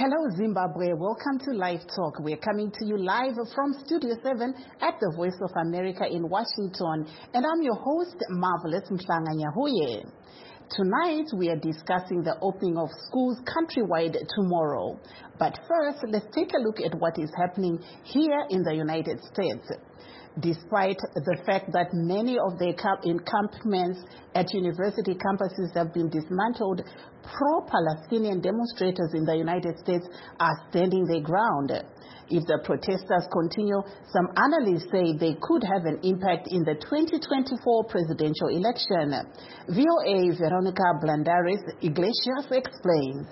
Hello Zimbabwe, welcome to Live Talk. We're coming to you live from Studio 7 at the Voice of America in Washington. And I'm your host, Marvelous Mhlanga-Nyahuye. Tonight we are discussing the opening of schools countrywide tomorrow. But first, let's take a look at what is happening here in the United States. Despite the fact that many of the encampments at university campuses have been dismantled, pro-Palestinian demonstrators in the United States are standing their ground. If the protesters continue, some analysts say they could have an impact in the 2024 presidential election. VOA Veronica Blandaris Iglesias explains.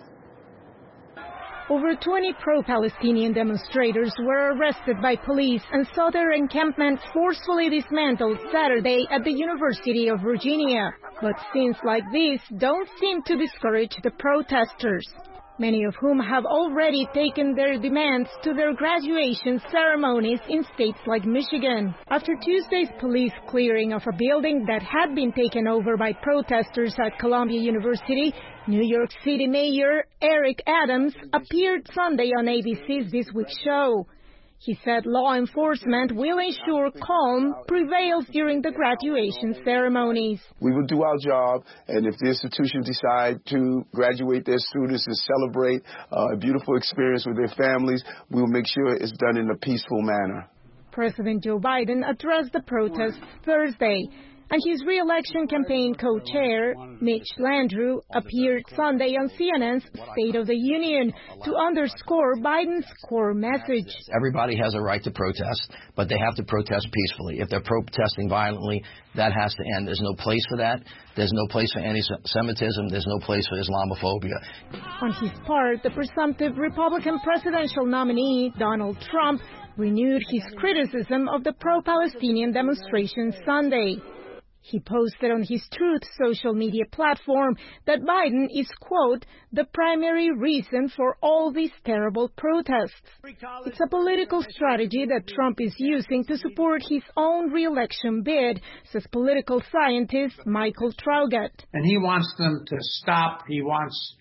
Over 20 pro-Palestinian demonstrators were arrested by police and saw their encampment forcefully dismantled Saturday at the University of Virginia. But scenes like this don't seem to discourage the protesters, many of whom have already taken their demands to their graduation ceremonies in states like Michigan. After Tuesday's police clearing of a building that had been taken over by protesters at Columbia University, New York City Mayor Eric Adams appeared Sunday on ABC's This Week show. He said law enforcement will ensure calm prevails during the graduation ceremonies. We will do our job, and if the institutions decide to graduate their students and celebrate a beautiful experience with their families, we will make sure it's done in a peaceful manner. President Joe Biden addressed the protests Thursday, and his re-election campaign co-chair, Mitch Landrieu, appeared Sunday on CNN's State of the Union to underscore Biden's core message. Everybody has a right to protest, but they have to protest peacefully. If they're protesting violently, that has to end. There's no place for that. There's no place for anti-Semitism. There's no place for Islamophobia. On his part, the presumptive Republican presidential nominee, Donald Trump, renewed his criticism of the pro-Palestinian demonstrations Sunday. He posted on his Truth social media platform that Biden is, quote, the primary reason for all these terrible protests. It's a political strategy that Trump is using to support his own re-election bid, says political scientist Michael Traugott. And he wants them to stop. He wants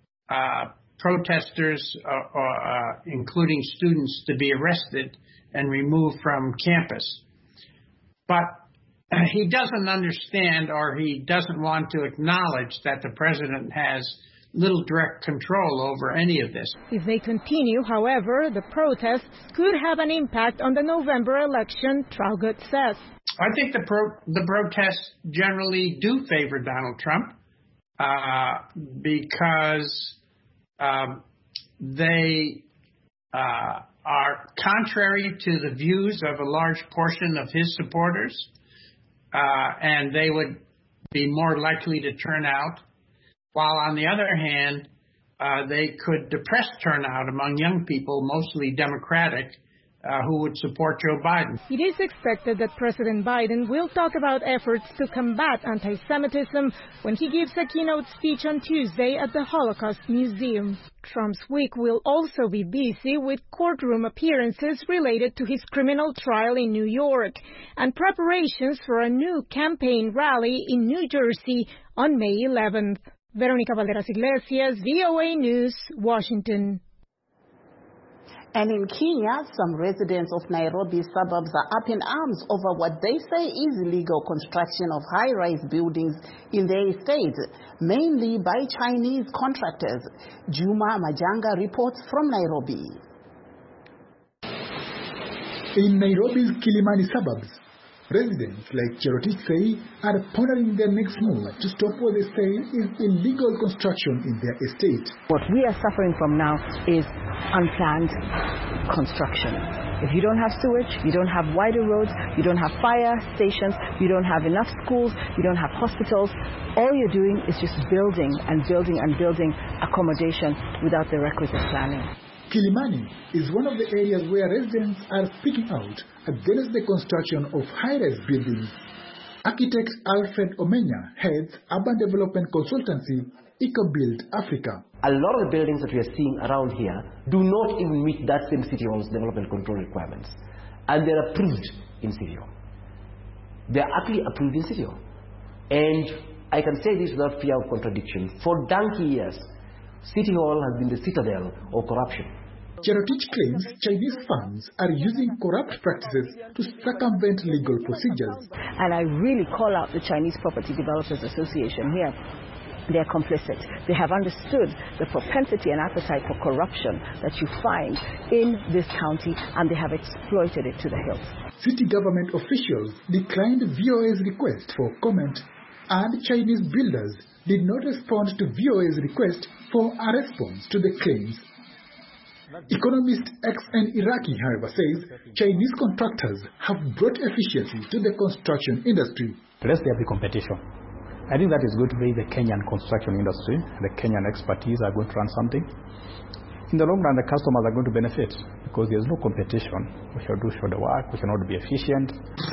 protesters, including students, to be arrested and removed from campus. But he doesn't understand, or he doesn't want to acknowledge, that the president has little direct control over any of this. If they continue, however, the protests could have an impact on the November election, Traugott says. I think the protests generally do favor Donald Trump because they are contrary to the views of a large portion of his supporters. And they would be more likely to turn out, while on the other hand, they could depress turnout among young people, mostly Democratic, who would support Joe Biden. It is expected that President Biden will talk about efforts to combat anti-Semitism when he gives a keynote speech on Tuesday at the Holocaust Museum. Trump's week will also be busy with courtroom appearances related to his criminal trial in New York and preparations for a new campaign rally in New Jersey on May 11th. Veronica Valderas Iglesias, VOA News, Washington. And in Kenya, some residents of Nairobi suburbs are up in arms over what they say is illegal construction of high-rise buildings in their estates, mainly by Chinese contractors. Juma Majanga reports from Nairobi. In Nairobi's Kilimani suburbs, residents like Cherotich Sei are pondering their next move to stop what they say is illegal construction in their estate. What we are suffering from now is unplanned construction. If you don't have sewage, you don't have wider roads, you don't have fire stations, you don't have enough schools, you don't have hospitals, all you're doing is just building and building and building accommodation without the requisite planning. Kilimani is one of the areas where residents are speaking out against the construction of high-rise buildings. Architect Alfred Omenya heads urban development consultancy EcoBuild Africa. A lot of the buildings that we are seeing around here do not even meet that same city hall's development control requirements. And they're approved in City Hall. They're actually approved in City Hall. And I can say this without fear of contradiction. For donkey years, City Hall has been the citadel of corruption. Cherotich claims Chinese firms are using corrupt practices to circumvent legal procedures. And I really call out the Chinese Property Developers Association here. They are complicit. They have understood the propensity and appetite for corruption that you find in this county, and they have exploited it to the hilt. City government officials declined VOA's request for comment, and Chinese builders did not respond to VOA's request for a response to the claims. Economist XN Iraqi, however, says Chinese contractors have brought efficiency to the construction industry. Lest there be competition. I think that is going to be the Kenyan construction industry. The Kenyan expertise are going to run something. In the long run, the customers are going to benefit because there's no competition. We shall do the work, we shall not be efficient.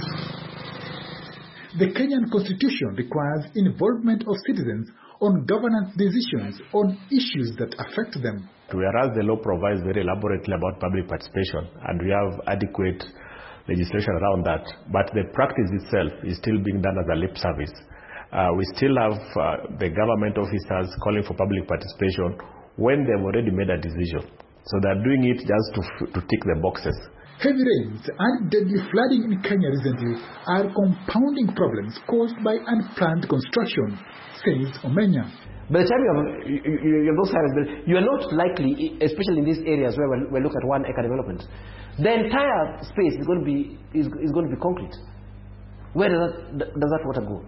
The Kenyan constitution requires involvement of citizens on governance decisions on issues that affect them. Whereas the law provides very elaborately about public participation and we have adequate legislation around that, but the practice itself is still being done as a lip service. We still have the government officers calling for public participation when they've already made a decision. So they're doing it just to tick the boxes. Heavy rains and deadly flooding in Kenya recently are compounding problems caused by unplanned construction, says Omenya. By the time you have those areas, you are not likely, especially in these areas where we look at 1 acre development, the entire space is going to be concrete. Where does that water go?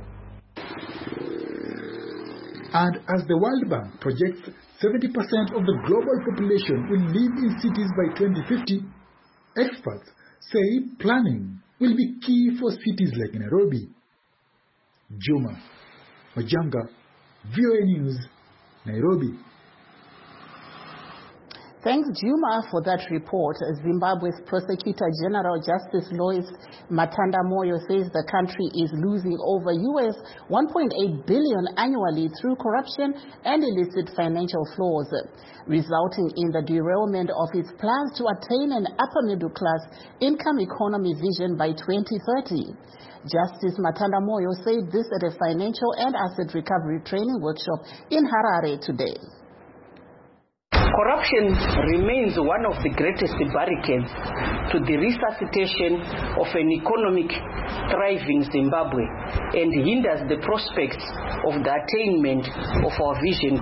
And as the World Bank projects 70% of the global population will live in cities by 2050, experts say planning will be key for cities like Nairobi. Juma Majanga, VOA News, Nairobi. Thanks, Juma, for that report. Zimbabwe's Prosecutor General Justice Lois Matanda Moyo says the country is losing over US $1.8 billion annually through corruption and illicit financial flows, resulting in the derailment of its plans to attain an upper middle class income economy vision by 2030. Justice Matanda Moyo said this at a financial and asset recovery training workshop in Harare today. Corruption remains one of the greatest barricades to the resuscitation of an economic thriving Zimbabwe and hinders the prospects of the attainment of our Vision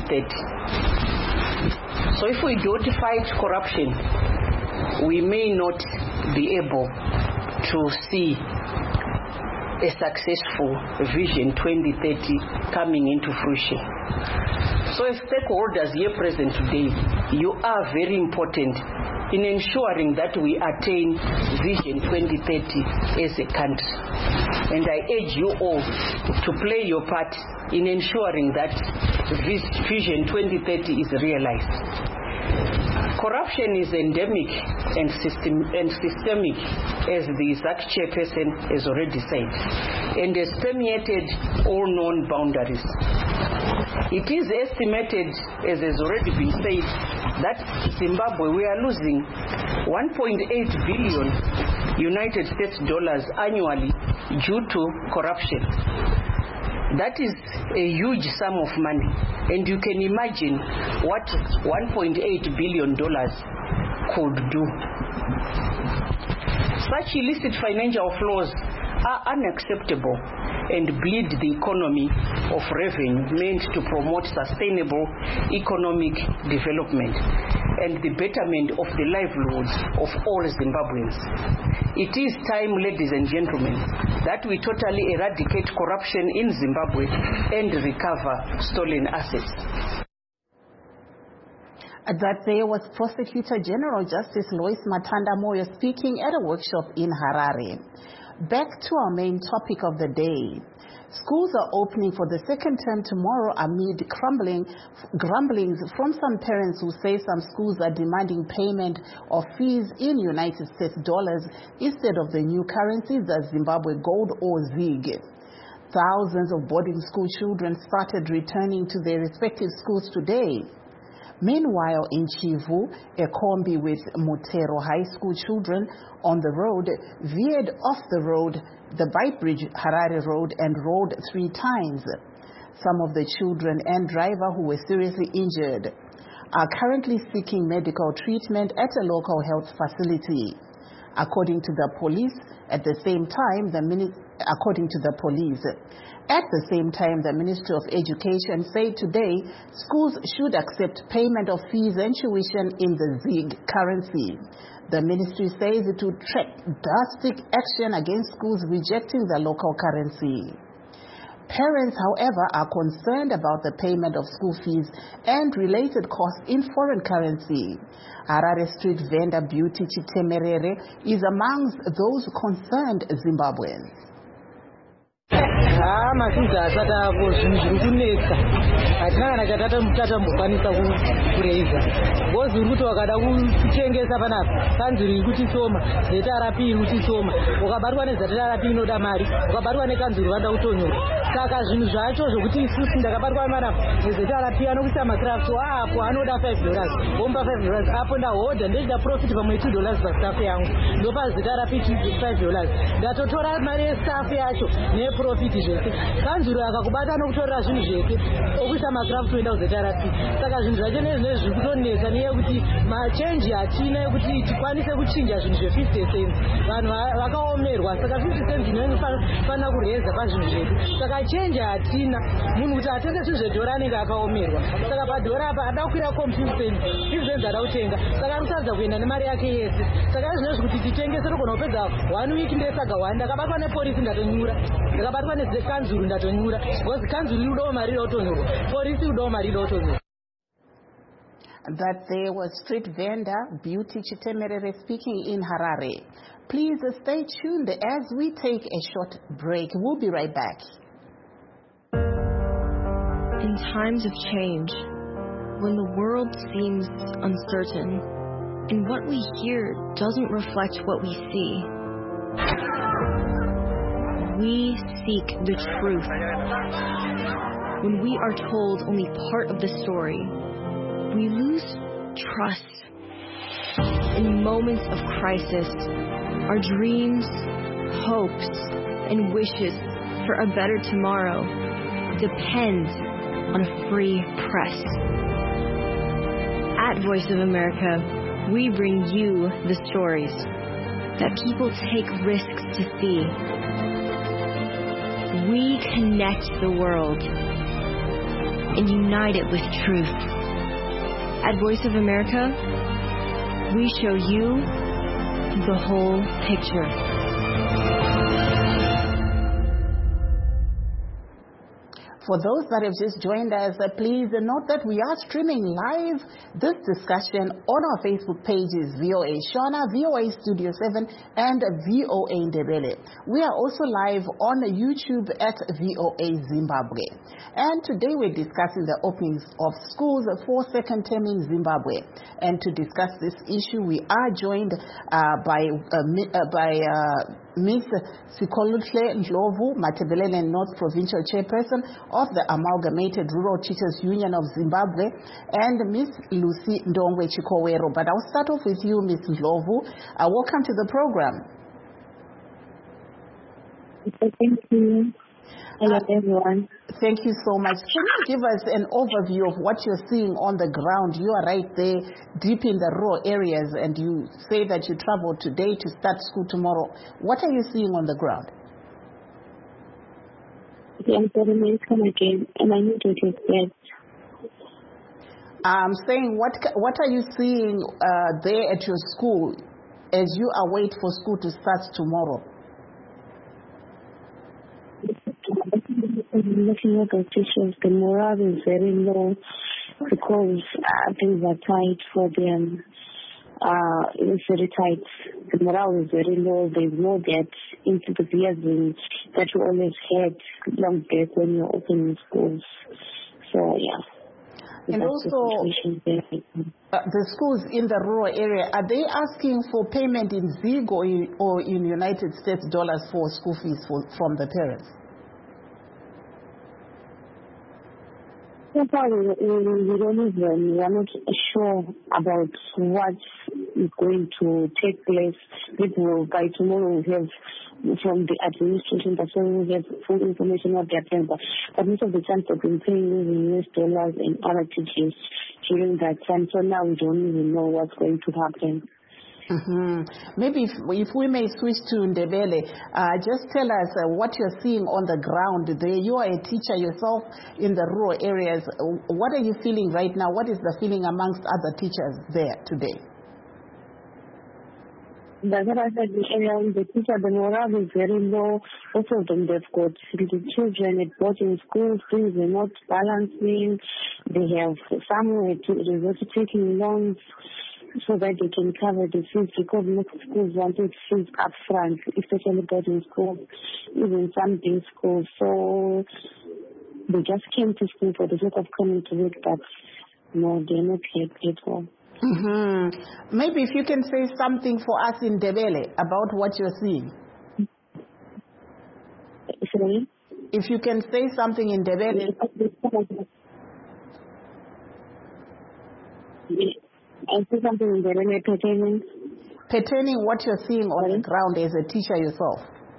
2030. So if we don't fight corruption, we may not be able to see a successful Vision 2030 coming into fruition. So as stakeholders here present today, you are very important in ensuring that we attain Vision 2030 as a country. And I urge you all to play your part in ensuring that this Vision 2030 is realized. Corruption is endemic and systemic, as the ZAC chairperson has already said, and has permeated all known boundaries. It is estimated, as has already been said, that Zimbabwe, we are losing $1.8 billion United States dollars annually due to corruption. That is a huge sum of money, and you can imagine what $1.8 billion could do. Such illicit financial flows are unacceptable and bleed the economy of revenue meant to promote sustainable economic development and the betterment of the livelihoods of all Zimbabweans. It is time, ladies and gentlemen, that we totally eradicate corruption in Zimbabwe and recover stolen assets. That there was Prosecutor General Justice Lois Matanda Moyo speaking at a workshop in Harare. Back to our main topic of the day. Schools are opening for the second term tomorrow amid grumblings from some parents who say some schools are demanding payment of fees in United States dollars instead of the new currency, the Zimbabwe gold or ZiG. Thousands of boarding school children started returning to their respective schools today. Meanwhile, in Chivu, a combi with Mutero High School children on the road veered off the road, the Bite Bridge Harare Road, and rode 3 times. Some of the children and driver who were seriously injured are currently seeking medical treatment at a local health facility. According to the police, at the same time, the Ministry of Education said today schools should accept payment of fees and tuition in the ZiG currency. The ministry says it will take drastic action against schools rejecting the local currency. Parents, however, are concerned about the payment of school fees and related costs in foreign currency. Harare street vendor Beauty Chitemerere is amongst those concerned Zimbabweans. Masinzi asatako zvinhu zviri kunetsa hatina tatambokwanisa kureiza ngozi uri kuti wakada kutengesa panapa kanzuri kuti soma zetarapi iri kuti soma ukabatwa nezetarapi inoda mari ukabatwa nekanzuri vada kutonyora saka zvinhu zvacho zvokuti isusu ndakabatwa panapa nezetarapi anokuisa makrafto apo anoda $5 womba $5 apo ndahodha ndechida profit pamwe $2 pastaff yangu ndopa zetarapi $5 ndatotora mari yestaff yacho neprofit zvese kanzuro akakubata nokutorera zvinhu zvese okuisa makraft kuenda kuzetarapi saka zvinhu zvacho nezvinezvi zviri kutonetsa neyekuti machenji hatina yekuti tikwanise kuchinja zvinhu zve50 cents vanhu vakaomerwa saka 50 cents inofanira kureza pazvinhu zvedu saka chenji hatina munhu kuti atenge zvinhu zvedhora anenge akaomerwa saka padhora apa ada kukwira $50 cents ada kutenga saka ari kutadza kuenda nemari yake yese saka zvinezvi kuti titengese togona kupedza 1 week ndesaga 1 ndakabatwa nepolisi ndatonyura ndakabatwa nekanzuru ndatonyura because kanzuru irudawo mari inotonyorwa polisi irudawo mari inotonyorwa. That there was street vendor Beauty Chitemerere speaking in Harare. Please stay tuned as we take a short break. We'll be right back. In times of change, when the world seems uncertain and what we hear doesn't reflect what we see, we seek the truth. When we are told only part of the story, we lose trust. In moments of crisis, our dreams, hopes, and wishes for a better tomorrow depend on a free press. At Voice of America, we bring you the stories that people take risks to see. We connect the world and unite it with truth. At Voice of America, we show you the whole picture. For those that have just joined us, please note that we are streaming live this discussion on our Facebook pages, VOA Shona, VOA Studio 7, and VOA Ndebele. We are also live on YouTube at VOA Zimbabwe. And today we're discussing the openings of schools for second term in Zimbabwe. And to discuss this issue, we are joined by Ms. Sikoluhle Ndlovu, Matebelele North Provincial Chairperson of the Amalgamated Rural Teachers Union of Zimbabwe, and Ms. Lucy Ndongwe Chikowero. But I'll start off with you, Ms. Ndlovu. Welcome to the program. Thank you. Hello, everyone. Thank you so much. Can you give us an overview of what you're seeing on the ground? You are right there, deep in the rural areas, and you say that you traveled today to start school tomorrow. What are you seeing on the ground? I'm sorry, come again, and I need to take that. I'm saying, what are you seeing there at your school as you await for school to start tomorrow? Looking at the teachers, the morale is very low because things are tight for them. It's very tight. The morale is very low. There's no that enthusiasm that you always had long back when you're opening schools. So, yeah. And also, the schools in the rural area, are they asking for payment in ZiG or in United States dollars for school fees from the parents? So far, we are not sure about what is going to take place. People by tomorrow will have from the administration that will have full information of their plans. But most of the time they've been paying using US dollars and other TGs during that time. So now we don't even know what's going to happen. Maybe if we may switch to Ndebele, just tell us what you're seeing on the ground there. You are a teacher yourself in the rural areas. What are you feeling right now? What is the feeling amongst other teachers there today? That's what I said. The teacher, the morale is very low. Most of them, they've got the children at boarding schools. Things are not balancing. They have somewhere to resort to taking loans so that they can cover the fees, because most schools wanted fees up front, especially boarding schools, even some day schools. So they just came to school for the sake of coming to work, but no, they're not happy at all. Maybe if you can say something for us in Ndebele about what you're seeing. Sorry? If you can say something in Ndebele. I see something in Ndebele pertaining what you're seeing on the ground as a teacher yourself.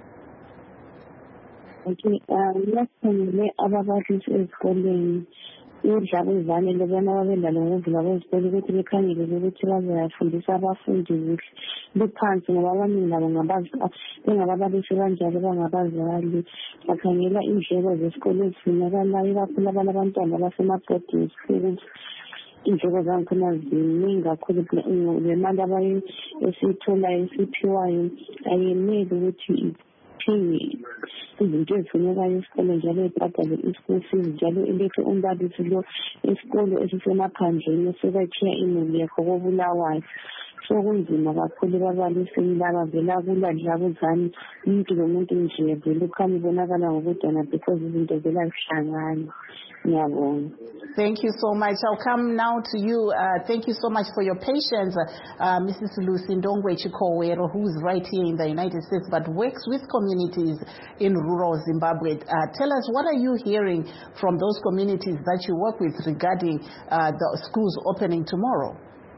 Okay, last time ababalisi esikoleni udlala izane lebona babendalo ngokuvula kwezikole ukuthi bekhangele ukuthi bazafundisa abafundi kuhle bephansi ngoba abaningi labo bengababalisi kanjalo bangabazali bakhangela indleko zesikole ezifunakalayo kakhulu abantwana abasema-boarding schools. Indleko zakhona ziningi kakhulu, le mali esiyitholayo esiphiwayo ayeneli ukuthi izinto ezifunekayo esikoleni njalo ibhadale i-school fees njalo ilethe umbalisi lo esikolo esisemaphandleni esebakhiya imuli yakho koBulawayo. So kunzima kakhulu babalisi laba vela kuladlabuzane umuntu lomuntu nje vele ukhanya ibonakala ngokudana because izinto vela zihlangana. Ngiyabonga. Thank you so much. I'll come now to you. Thank you so much for your patience, Mrs. Lucy Ndongwe Chikowero, who is right here in the United States but works with communities in rural Zimbabwe. Tell us, what are you hearing from those communities that you work with regarding the schools opening tomorrow?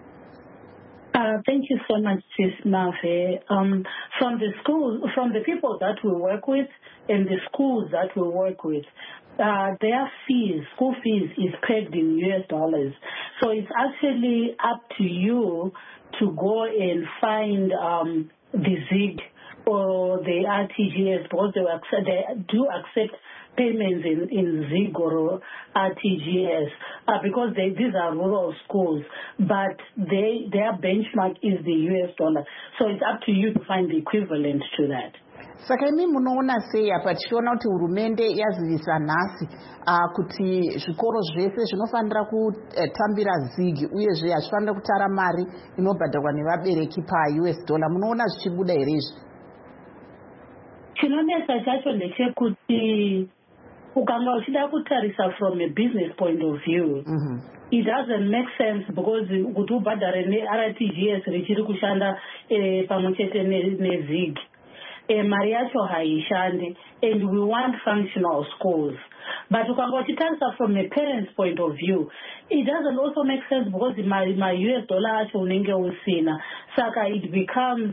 Thank you so much, Sis Mave. From the people that we work with and the schools that we work with, their fees, school fees, is pegged in US dollars. So it's actually up to you to go and find the ZIG or the RTGS, because they do accept payments in ZIG or RTGS because these are rural schools, but their benchmark is the US dollar. So it's up to you to find the equivalent to that. Saka imi munoona sei apa tichiona kuti hurumende yazivisa nhasi kuti zvikoro zvese zvinofanira kutambira zigi uyezve hazvifanira kutara mari inobhadharwa nevabereki paUS dollar. Munoona zvichibuda here izvi? Chinonesa chacho ndechekuti ukanga uchida kutarisa from a business point of view, it doesn't make sense because kuti ubhadhare neRTGS richiri kushanda pamwe chete neZig. Mari yacho haishandi, and we want functional schools. But ukanga uchitarisa from a parent's point of view, it doesn't also make sense because my US dollar acho unenge usina. Saka it becomes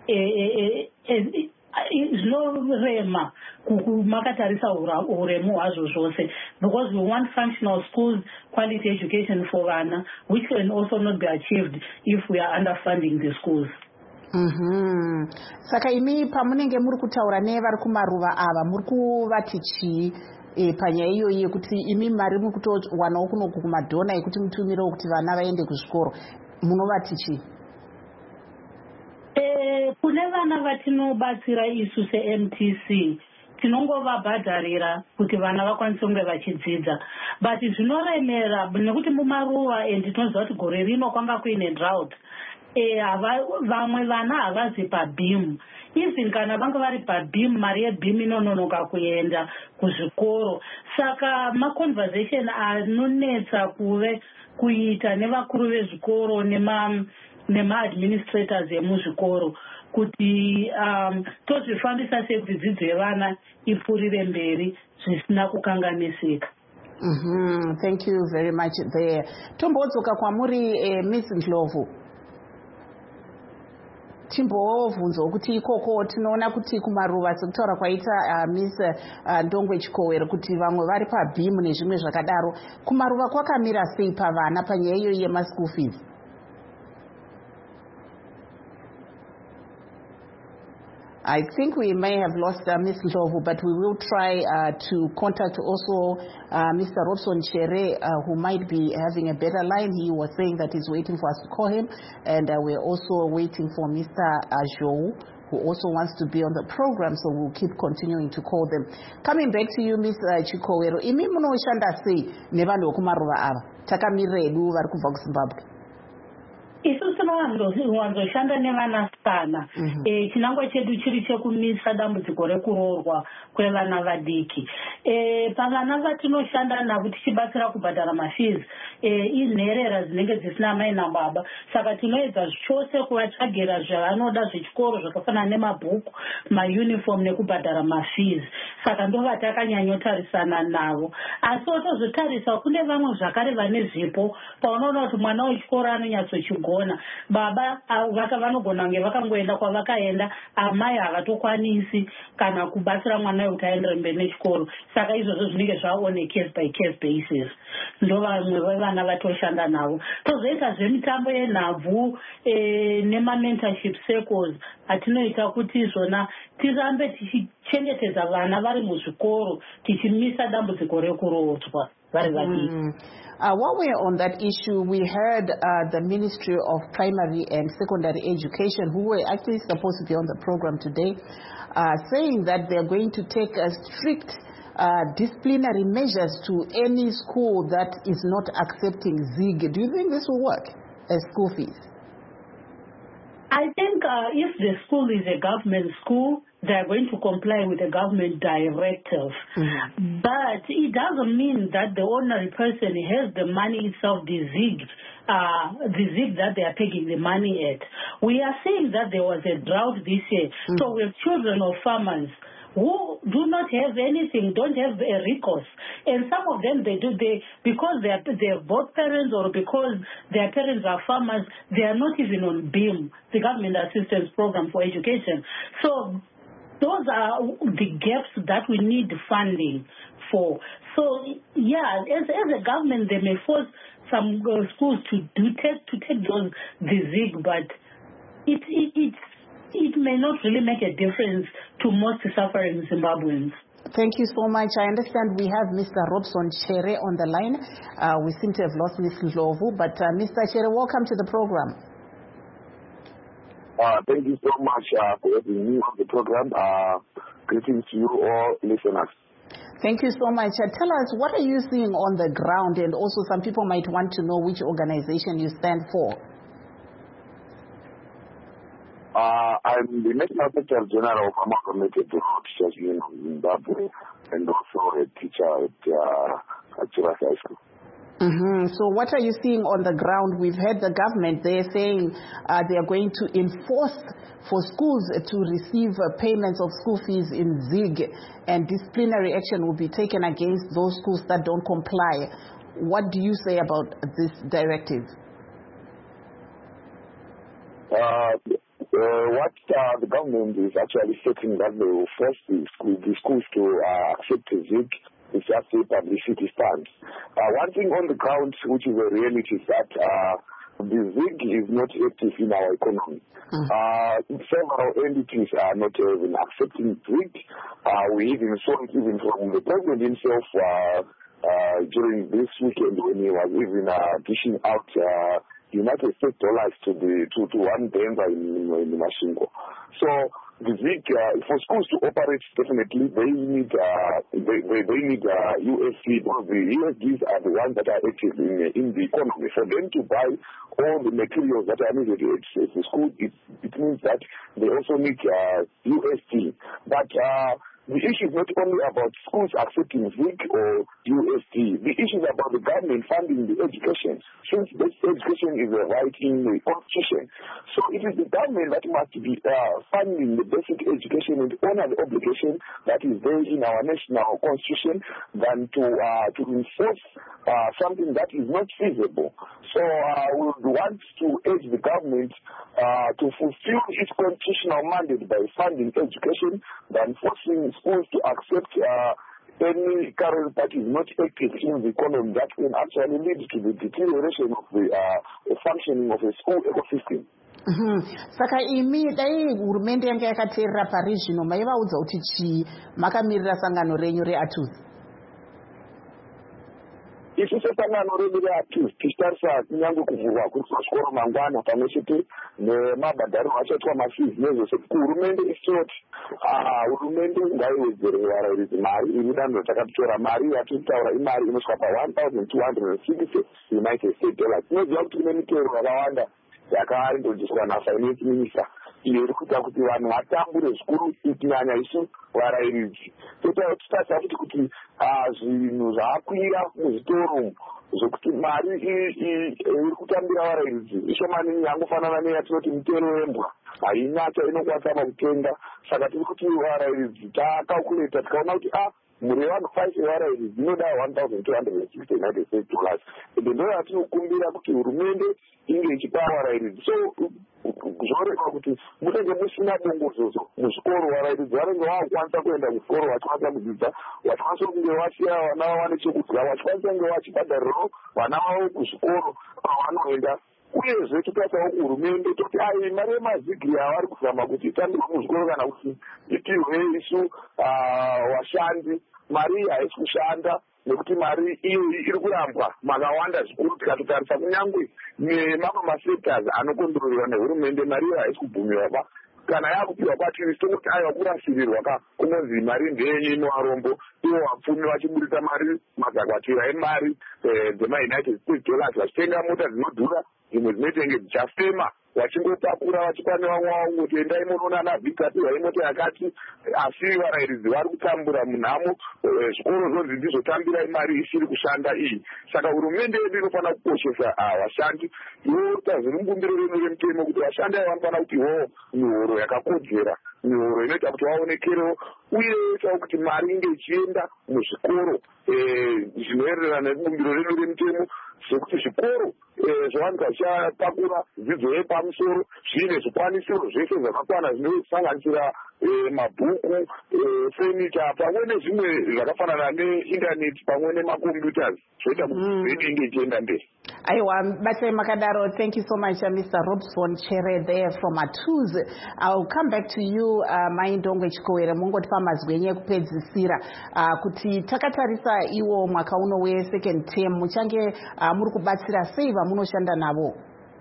zvinorema makatarisa uremu hwazvo zvose, because we want functional schools, quality education for vana, which can also not be achieved if we are underfunding the schools. Saka imi pamunenge muri kutaura nevari kumaruva ava muri kuvati chii panyaya iyoyi yekuti imi mari muri kutowanawo kunoku kumadhona ekuti mutumirewo kuti vana vaende kuzvikoro, munovati chii? Kune vana vatinobatsira isu seMTC tinongovabhadharira kuti vana vakwanise kunge vachidzidza, but zvinoremera nekuti mumaruva and tinoziva kuti gore rino kwanga kuine drought. Vamwe vana havazi pabhimu, even kana vanga vari pabhimu, mari yebhimu inononoka kuenda kuzvikoro. Saka maconversation anonetsa kuita nevakuru vezvikoro nema-administrators emuzvikoro kuti tozvifambisa sei kuti dzidzo yevana ipfuurire mberi zvisina kukanganisika. Thank you very much there. Tombodzoka kwamuri Miss Ndlovu. Timbobvunzawo kuti ikoko tinoona kuti kumaruva sekutaura kwaita Miss Ndongwe Chikowero kuti vamwe vari pabhimu nezvimwe zvakadaro. Kumaruva kwakamira sei pavana panyaya iyoyi yemaschool fees? I think we may have lost Ms. Ndlovu, but we will try to contact also Mr. Robson Chere, who might be having a better line. He was saying that he's waiting for us to call him, and we're also waiting for Mr. Ajo, who also wants to be on the program, so we'll keep continuing to call them. Coming back to you, Ms. Chikowero, imi munoshanda sei nevanhu vokumaruva ava? Takamiredu vari kubva kuZimbabwe. Isusu tinowanzoshanda nevanasikana. Chinangwa chedu chiri chekumisa dambudziko rekuroorwa kwevana vadiki. Pavana vatinoshanda navo tichibatsira kubhadhara mafees inherera dzinenge dzisina mai nababa. Saka tinoedza chose kuvatsvagira zvavanoda zvechikoro zvakafanana nemabhuku, mauniform nekubhadhara mafees. Saka ndova takanyanyotarisana navo. Asi tozotarisa kune vamwe zvakare vane zvipo paunoona kuti mwana wechikoro anonyatsochigona. Baba vanogona kunge vakangoenda kwavakaenda, amai havatokwanisi kana kubatsira mwana kuti aendere mberi nechikoro. Saka izvozvo zvinenge zvaone case by case basis. Ndo vamwe vevana vatoshanda navo. Tozoita zvemitambo yenhabvu nema-mentorship circles atinoita kuti izvona tirambe tichichengetedza vana vari muzvikoro tichimisa dambudziko rekuroorwa vari vadiki. While we're on that issue, we heard the Ministry of Primary and Secondary Education, who were actually supposed to be on the program today, saying that they're going to take strict disciplinary measures to any school that is not accepting ZIG. Do you think this will work as school fees? I think if the school is a government school, they're going to comply with the government directive. But it doesn't mean that the ordinary person has the money itself, the zig that they are taking the money at. We are saying that there was a drought this year. So we have children of farmers who do not have anything, don't have a recourse. And some of them, because they are both parents or because their parents are farmers, they are not even on BEAM, the Government Assistance Program for Education. So those are the gaps that we need funding for. So, yeah, as a government, they may force some schools to take those the ZIG, but it may not really make a difference to most suffering Zimbabweans. Thank you so much. I understand we have Mr. Robson Chere on the line. We seem to have lost Ms. Ndlovu, but Mr. Chere, welcome to the program. Thank you so much for having me on the program. Greetings to you all listeners. Thank you so much. Tell us, what are you seeing on the ground? And also some people might want to know which organization you stand for. I'm the National Secretary General of Amalgamated Teachers Union of Zimbabwe and also a teacher at Chivas High School. So what are you seeing on the ground? We've heard the government, they're saying they are going to enforce for schools to receive payments of school fees in ZIG, and disciplinary action will be taken against those schools that don't comply. What do you say about this directive? What the government is actually stating that they will force the schools to accept the ZIG. It's just a publicity stunt. One thing on the ground, which is a reality, is that the ZIG is not active in our economy. Several entities are not even accepting ZIG. We even saw it even from the president himself during this weekend when he was even dishing out United States dollars to one Denver in Mashingo. So the ZIG, for schools to operate, definitely they need USD, because the USDs are the ones that are active in the economy. For them to buy all the materials that are needed at the school, it means that they also need USD. But the issue is not only about schools accepting ZIG or USD. The issue is about the government funding the education, since basic education is a right in the Constitution. So it is the government that must be funding the basic education and honor the obligation that is there in our national Constitution than to enforce something that is not feasible. So we would want to urge the government to fulfill its constitutional mandate by funding education than forcing schools to accept any current that is not active in the economy that can actually lead to the deterioration of the functioning of a school ecosystem. Saka imi dai hurumende yanga yakateerera pari zvino maivaudza kuti chii makamirira sangano renyu reATUS? Isu sesangano redu reATUS tichitarisa kunyange kuvhurwa kwezvikoro mangwana pamwe chete nemabhadhariro achaitwa mafizi nezvose kuhurumende isoti hurumende ngaiwedzere varairidzi mari iri danho takatitora mari yatiri kutaura imari inosvika pa$1,260 United States dollars. Tinoziva kuti kune mitero yakawanda yakaintroducwa nafinance minister iyo iri kuita kuti vanhu vatambure zvikuru kunyanya isu varairidzi. Totarisa futi kuti zvinhu zvaakwira muzvitoro zvokuti mari iri kutambira varairidzi ishomani yangofanana neyatinoti mitero yembwa haina chainokwanisa pakutenga. Saka tiri kuti varairidzi takalkuleta tikaona kuti mure vanhu 5 yevarairidzi inoda $1,260 United States dollars. Ende ndo yatinokumbira kuti hurumende inge ichipa varairidzi. So zvoreva kuti munenge musina bongozozo muzvikoro, varairidzi vanenge vaakukwanisa kuenda kuchikoro vachikwanisa kudzidza, vachikwanisa kunge vasiya vana vavo vane chekudya, vachikwanisa kunge vachibhadharirawo vana vavo kuzvikoro kwavanoenda. Uyezve totatawo kuhurumende toti mari yemazigiri avari kuzama kuti itambirwe muzvikoro kana kuti itirwe isu vashandi, mari iyi haisi kushanda nekuti mari iyo iri kurambwa makawanda zvikuru. Tikatotarisa kunyangwe nemamwe masectors anokontroliwa nehurumende mari iyo haisi kubvumiwa pa. Kana yakupiwa kwatiri toti aiwa kurasirirwa kunonzi mari ndeyenyu inovarombo, ivo vapfumi vachiburitsa mari magagwatira emari dzemaUnited States dollars vachitenga mota dzinodhura, dzimwe dzinotenge dzichafema, vachingopakura vachikwane vamwe vavo kuti endai munoona nabhikatirwa imota yakati. Asi varairidzi vari kutambura munhamo, zvikoro zvonzi ndizvotambira imari isiri kushanda iyi. Saka hurumende yedu inofanira kukoshesa vashandi. Ivo tazviri mubumbiro renu remutemo kuti vashandi ava vanofanira kuti ivowo mihoro yakakodzera, mihoro inoita kuti vaonekerewo, uye itawo kuti mari inge ichienda muzvikoro zvinoererana nebumbiro renu remutemo, zvekuti zvikoro zvavanhu vachapakura dzidzo yepamusoro zviine zvikwanisiro zvese zvakakwana zvinosanganisira mabhuku, furniture pamwe nezvimwe zvakafanana neindaneti pamwe nemacomputers zvoita kuti zvedu inge ichienda mberi. Aiwa, batai makadaro. Thank you so much, Mr. Robson Chere there from ATUS. I'll come back to you, Maindongwe Chikowere, mungoti pamazwi ekupedzisira kuti takatarisa iwo mwaka uno we-second term muchange muri kubatsira sei vamunoshanda navo?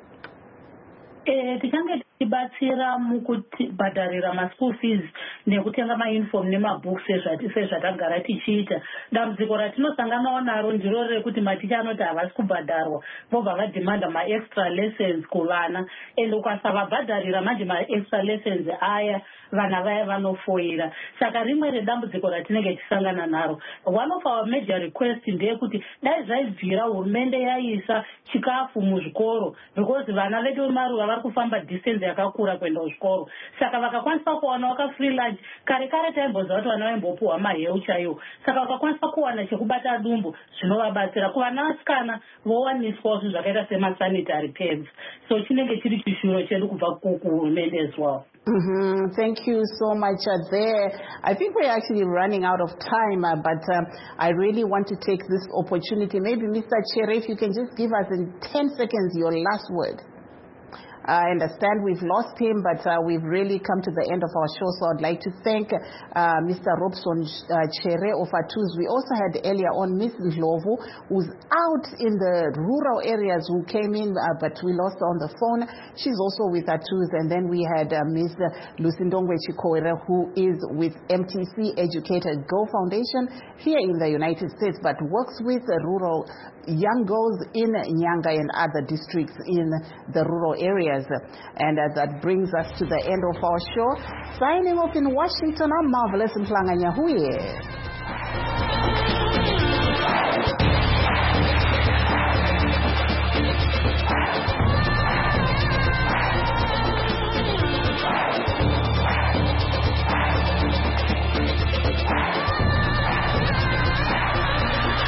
Tichange tichibatsira mukubhadharira ma-school fees nekutenga ma-uniform nemabooks sezvatagara tichiita. Dambudziko ratinosanganawo naro ndiro rekuti maticha anoti havasi kubhadharwa, vobva vadhimanda ma-extra lessons kuvana, ende ukasavabhadharira manje ma-extra lessons aya vana vaya vanofoira. Saka rimwe redambudziko ratinenge tichisangana naro. One of our major request ndeyekuti dai zvaibvira hurumende yaisa chikafu muzvikoro, because vana vedu maruva vari kufamba distance yakakura kuenda kuzvikoro. Saka vakakwanisa kuwana waka-free lunch, kare taimboziva kuti vana vaimbopuhwa maheu chaiwo. Saka vakakwanisa kuwana chekubata dumbu zvinovabatsira. Kuvana vasikana vowaniswawo zvinhu zvakaita sema-sanitary pads. So chinenge chiri chishuro chedu kubva kuhurumende as well. Thank you so much there. I think we're actually running out of time, but I really want to take this opportunity. Maybe Mr. Chere, if you can just give us in 10 seconds your last word. I understand we've lost him, but we've really come to the end of our show, so I'd like to thank Mr. Robson Chere of ATUS. We also had earlier on Ms. Ndlovu, who's out in the rural areas, who came in, but we lost her on the phone. She's also with ATUS. And then we had Ms. Lusindongwe Chikowere, who is with MTC Educator Go Foundation here in the United States, but works with rural young girls in Nyanga and other districts in the rural area. areas. And that brings us to the end of our show. Signing off in Washington, I'm Marvelous Mhlanga Nyahuye.